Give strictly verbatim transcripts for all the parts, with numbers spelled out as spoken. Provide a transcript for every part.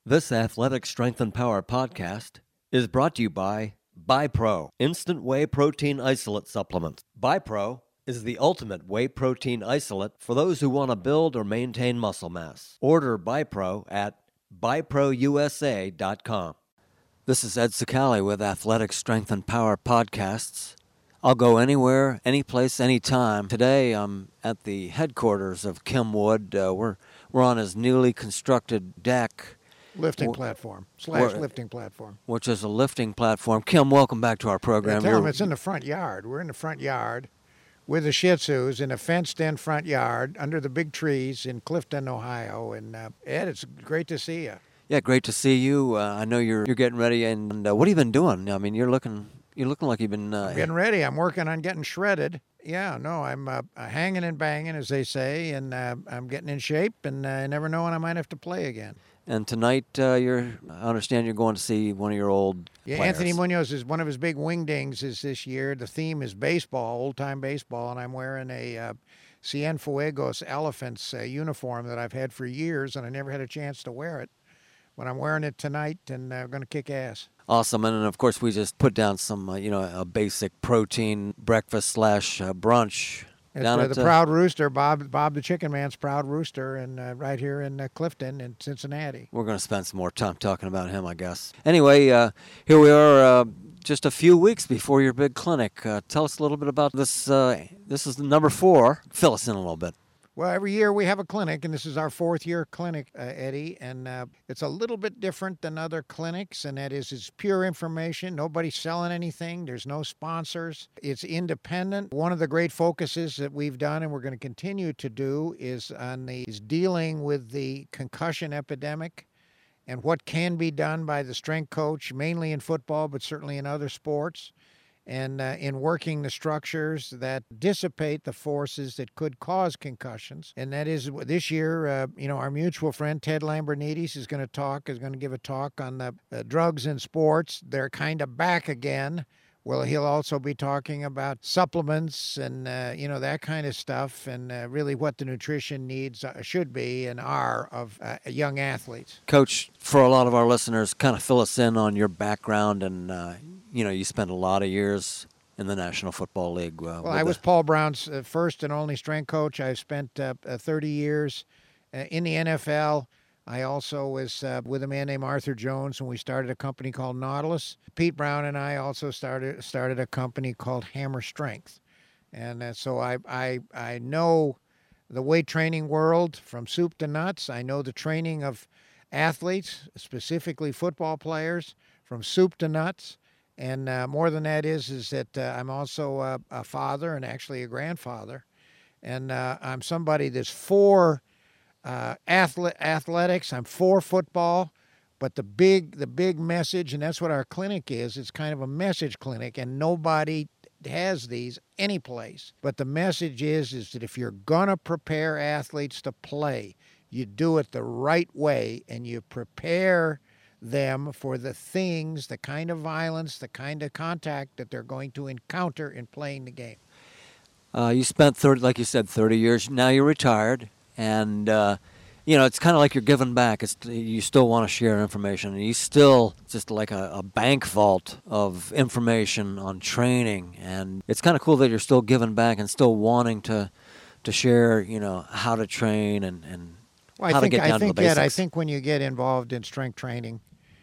This Athletic Strength and Power podcast is brought to you by BiPro, Instant Whey Protein Isolate Supplements. BiPro is the ultimate whey protein isolate for those who want to build or maintain muscle mass. Order BiPro at bi pro u s a dot com. This is Ed Sicali with Athletic Strength and Power podcasts. I'll go anywhere, anyplace, anytime. Today I'm at the headquarters of Kim Wood. Uh, we're, we're on his newly constructed deck. Lifting Wh- platform, slash wh- lifting platform. Which is a lifting platform. Kim, welcome back to our program. Yeah, tell You're- them it's in the front yard. We're in the front yard with the Shih Tzus in a fenced-in front yard under the big trees in Clifton, Ohio. And uh, Ed, it's great to see you. Yeah, great to see you. Uh, I know you're you're getting ready. And uh, what have you been doing? I mean, you're looking you're looking like you've been. Uh, I'm getting ready. I'm working on getting shredded. Yeah, no, I'm uh, hanging and banging, as they say, and uh, I'm getting in shape. And I uh, never know when I might have to play again. And tonight, uh, you're, I understand you're going to see one of your old Yeah, players. Anthony Munoz is one of his big wingdings is this year. The theme is baseball, old-time baseball, and I'm wearing a uh, Cienfuegos Elephants uh, uniform that I've had for years, and I never had a chance to wear it. But I'm wearing it tonight, and I'm uh, going to kick ass. Awesome. And, of course, we just put down some, uh, you know, a basic protein breakfast slash uh, brunch. It's down uh, at the uh, Proud Rooster, Bob Bob the Chicken Man's Proud Rooster, and uh, right here in uh, Clifton in Cincinnati. We're going to spend some more time talking about him, I guess. Anyway, uh, here we are uh, just a few weeks before your big clinic. Uh, tell us a little bit about this. Uh, this is the number four. Fill us in a little bit. Well, every year we have a clinic, and this is our fourth year clinic, uh, Eddie, and uh, it's a little bit different than other clinics, and that is it's pure information. Nobody's selling anything. There's no sponsors. It's independent. One of the great focuses that we've done and we're going to continue to do is on the is dealing with the concussion epidemic and what can be done by the strength coach, mainly in football, but certainly in other sports. And uh, in working the structures that dissipate the forces that could cause concussions. And that is this year, uh, you know, our mutual friend Ted Lambrinides is going to talk, is going to give a talk on the uh, drugs in sports. They're kind of back again. Well, he'll also be talking about supplements and, uh, you know, that kind of stuff and uh, really what the nutrition needs uh, should be and are of uh, young athletes. Coach, for a lot of our listeners, kind of fill us in on your background and, uh, you know, you spent a lot of years in the National Football League. Uh, well, I was the... Paul Brown's uh, first and only strength coach. I spent uh, thirty years uh, in the N F L. I also was uh, with a man named Arthur Jones when we started a company called Nautilus. Pete Brown and I also started started a company called Hammer Strength. And uh, so I, I, I know the weight training world from soup to nuts. I know the training of athletes, specifically football players, from soup to nuts. And uh, more than that is, is that uh, I'm also a, a father and actually a grandfather. And uh, I'm somebody that's for uh, athle- athletics. I'm for football. But the big, the big message, and that's what our clinic is, it's kind of a message clinic, and nobody has these any place. But the message is, is that if you're going to prepare athletes to play, you do it the right way, and you prepare them for the things, the kind of violence, the kind of contact that they're going to encounter in playing the game. Uh, you spent, thirty, like you said, thirty years. Now you're retired, and, uh, you know, it's kind of like you're giving back. It's, you still want to share information, and you still just like a, a bank vault of information on training, and it's kind of cool that you're still giving back and still wanting to to share, you know, how to train and, and well, how I think, to get down I think, to the basics. Ed, I think when you get involved in strength training,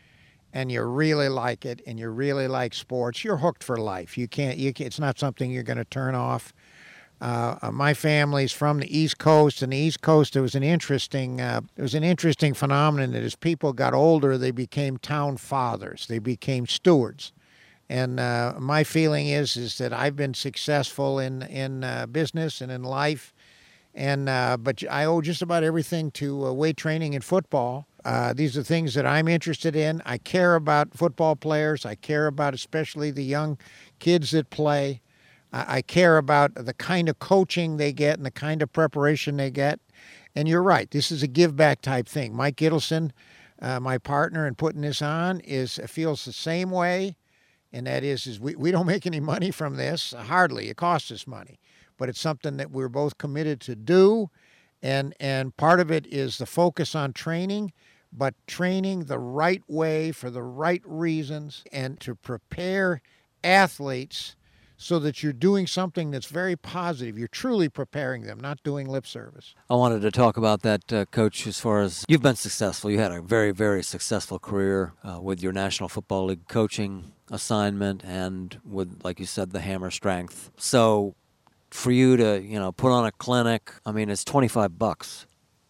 and you really like it, and you really like sports, you're hooked for life. You can't. You can't, it's not something you're going to turn off. Uh, my family's from the East Coast, and the East Coast there was an interesting. Uh, there was an interesting phenomenon that as people got older, they became town fathers. They became stewards, and uh, my feeling is is that I've been successful in in uh, business and in life, and uh, but I owe just about everything to uh, weight training and football. Uh, these are things that I'm interested in. I care about football players. I care about especially the young kids that play. I, I care about the kind of coaching they get and the kind of preparation they get. And you're right. This is a give-back type thing. Mike Gittleson, uh, my partner in putting this on, is feels the same way. And that is, is we, we don't make any money from this. Hardly. It costs us money. But it's something that we're both committed to do. And, and part of it is the focus on training. but training the right way for the right reasons and to prepare athletes so that you're doing something that's very positive. You're truly preparing them, not doing lip service. I wanted to talk about that, uh, Coach, as far as you've been successful. You had a very, very successful career uh, with your National Football League coaching assignment and with, like you said, the hammer strength. So for you to, you know, put on a clinic, I mean, it's twenty-five bucks.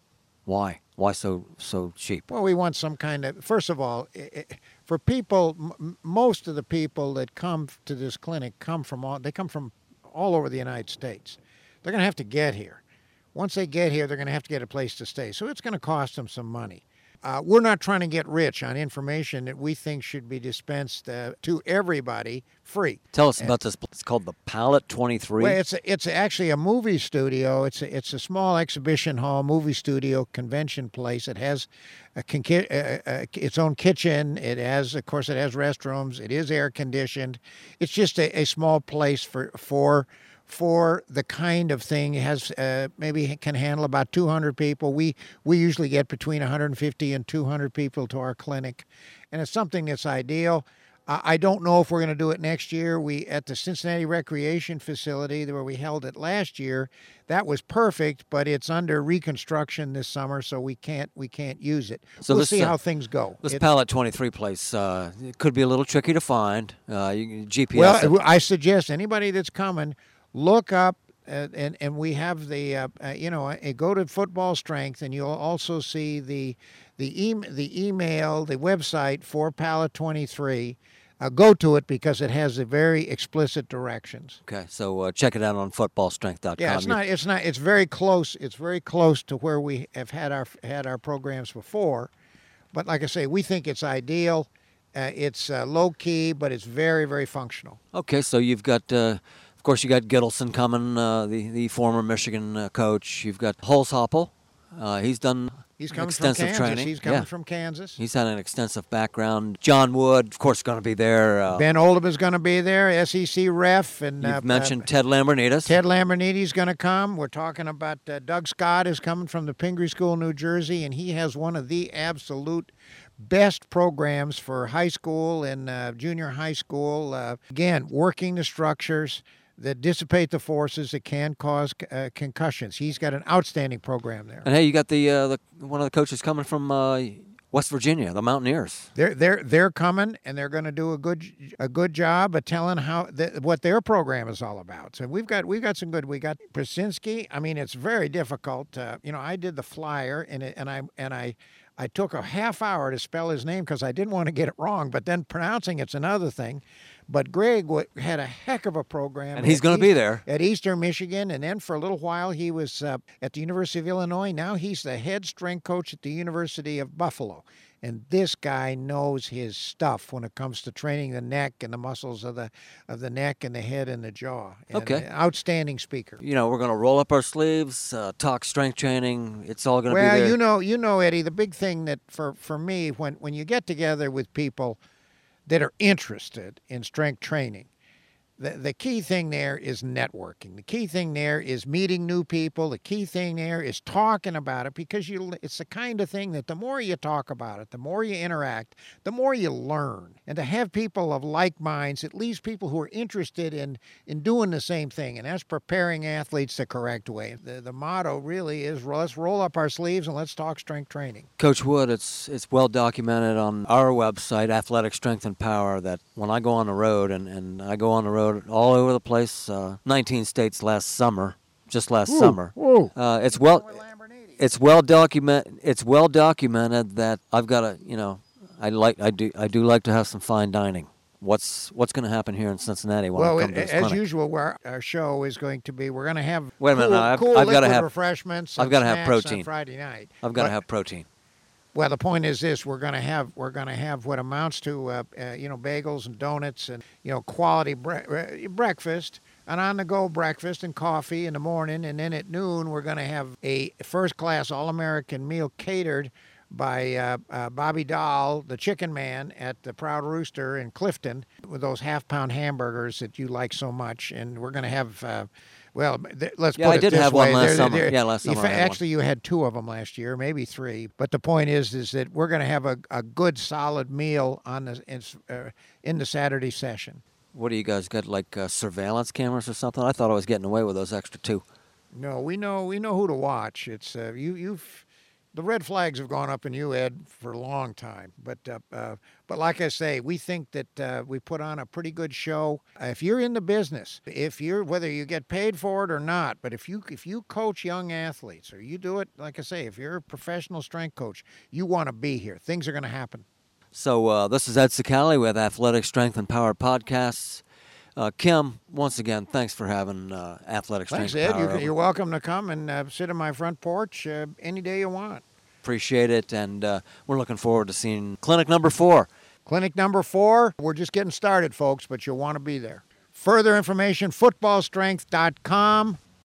Why? Why so so cheap? Well, we want some kind of, first of all, for people, m- most of the people that come to this clinic come from all, they come from all over the United States. They're going to have to get here. Once they get here, they're going to have to get a place to stay. So it's going to cost them some money. Uh, we're not trying to get rich on information that we think should be dispensed uh, to everybody free. Tell us about this. It's called the Palette twenty-three. Well, it's a, it's actually a movie studio. It's a, it's a small exhibition hall, movie studio, convention place. It has a, a, a, its own kitchen. It has, of course, it has restrooms. It is air conditioned. It's just a, a small place for for. for the kind of thing. It has uh, maybe can handle about two hundred people. We we usually get between one hundred fifty and two hundred people to our clinic, and it's something that's ideal. Uh, I don't know if we're going to do it next year. We at the Cincinnati Recreation Facility where we held it last year, that was perfect, but it's under reconstruction this summer, so we can't we can't use it. So we'll this, see uh, how things go. This It- Palette twenty-three place, uh, it could be a little tricky to find. Uh, you, G P S. Well, I suggest anybody that's coming, look up, uh, and and we have the uh, uh, you know, uh, go to Football Strength, and you'll also see the the e- the email, the website for Palette twenty-three. Uh, go to it because it has the very explicit directions. Okay, so uh, check it out on football strength dot com. Yeah, it's not. It's not. It's very close. It's very close to where we have had our had our programs before, but like I say, we think it's ideal. Uh, it's uh, low key, but it's very very functional. Okay, so you've got, uh, of course, you got Gittleson coming, uh, the the former Michigan uh, coach. You've got Holzhoppel. Uh, he's done He's coming extensive from Kansas. training. He's coming Yeah. from Kansas. He's had an extensive background. John Wood, of course, going to be there. Uh, Ben Oldham is going to be there, S E C ref, and you've uh, mentioned uh, Ted Lambrinides. Ted Lambrinides is going to come. We're talking about uh, Doug Scott is coming from the Pingree School, New Jersey, and he has one of the absolute best programs for high school and uh, junior high school. Uh, again, working the structures that dissipate the forces that can cause uh, concussions. He's got an outstanding program there. And hey, you got the, uh, the one of the coaches coming from uh, West Virginia, the Mountaineers. They're they're they're coming, and they're going to do a good a good job of telling how th- what their program is all about. So we've got we've got some good. We got Brzezinski. I mean, it's very difficult. Uh, you know, I did the flyer, and it, and I and I. I took a half hour to spell his name because I didn't want to get it wrong, but then pronouncing it's another thing. But Greg w- had a heck of a program. And he's at going to be there. At Eastern Michigan, and then for a little while he was uh, at the University of Illinois. Now he's the head strength coach at the University of Buffalo. And this guy knows his stuff when it comes to training the neck and the muscles of the of the neck and the head and the jaw. And Okay. an outstanding speaker. You know, we're going to roll up our sleeves, uh, talk strength training. It's all going to Well, be there. you know, you know, Eddie, the big thing that for, for me, when, when you get together with people that are interested in strength training, the, the key thing there is networking. The key thing there is meeting new people. The key thing there is talking about it, because you it's the kind of thing that the more you talk about it, the more you interact, the more you learn. And to have people of like minds, at least people who are interested in, in doing the same thing, and that's preparing athletes the correct way. The, the motto really is, let's roll up our sleeves and let's talk strength training. Coach Wood, it's it's well documented on our website, Athletic Strength and Power, that when I go on the road, and, and I go on the road all over the place, uh, nineteen states last summer, just last Ooh, summer. ooh. Uh, it's well it's well document it's well documented that I've got to, you know, I like I do I do like to have some fine dining. What's what's going to happen here in Cincinnati when Well, I come it, to this as clinic? usual, where our show is going to be, we're going to have Wait a minute, cool, no, I've- cool I've gotta liquid have- refreshments. I've and gotta have snacks on protein. Friday night. I've got to But- have protein. Well, the point is this: we're going to have we're going to have what amounts to uh, uh, you know, bagels and donuts and, you know, quality bre- uh, breakfast, an on-the-go breakfast and coffee in the morning, and then at noon we're going to have a first-class all-American meal catered by uh, uh, Bobby Dahl, the Chicken Man at the Proud Rooster in Clifton, with those half-pound hamburgers that you like so much. And we're going to have uh, Well, th- let's Yeah, put I it did this have way. one last There- summer. there- Yeah, last in summer fa- I had one. Actually, you had two of them last year, maybe three. But the point is, is that we're going to have a, a good, solid meal on the in, uh, in the Saturday session. What do you guys got, like uh, surveillance cameras or something? I thought I was getting away with those extra two. No, we know we know who to watch. It's uh, you you've the red flags have gone up in you, Ed, for a long time. But uh, uh, but like I say, we think that uh, we put on a pretty good show. Uh, if you're in the business, if you're whether you get paid for it or not, but if you if you coach young athletes or you do it, like I say, if you're a professional strength coach, you want to be here. Things are going to happen. So uh, this is Ed Sicali with Athletic Strength and Power Podcasts. Uh, Kim, once again, thanks for having uh, Athletic Strength Thanks, and Ed. Power. You, over. you're welcome to come and uh, sit on my front porch uh, any day you want. Appreciate it, and uh, we're looking forward to seeing clinic number four. Clinic number four, we're just getting started, folks, but you'll want to be there. Further information, football strength dot com.